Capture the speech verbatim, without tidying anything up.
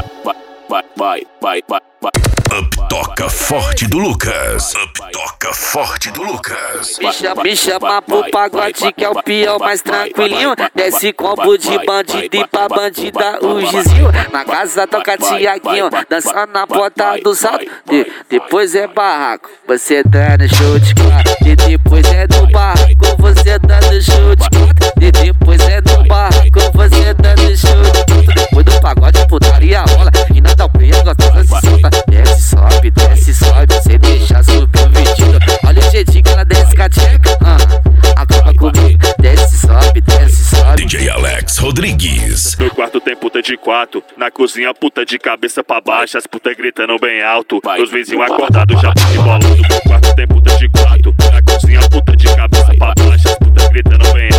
vai, vai, vai, vai, vai. Up toca forte do Lucas. Up toca forte do Lucas. Me chama, me chama pro pagode que é o pior mais tranquilinho. Desce combo de bandido e pra bandida o gizinho. Na casa toca Tiaguinho, dançando na porta do salto. De, depois é barraco, você dando show de quatro. E depois é no barraco, você dando show de quatro. E depois é no barraco, você dando show de quatro. Depois do pagode putaria rola e nada o preto gostosa se solta. Desce, sobe, desce, sobe, sem deixar subir o vestido. Olha o jeitinho que ela desce com a tcheca, uh, acaba comigo. Desce, sobe, desce, sobe. D J Alex Rodrigues. No quarto tem puta de quatro, na cozinha puta de cabeça pra baixo, as putas gritando bem alto, os vizinhos acordados já de bolando. No quarto tem puta de quatro, na cozinha puta de cabeça pra baixo, as putas gritando bem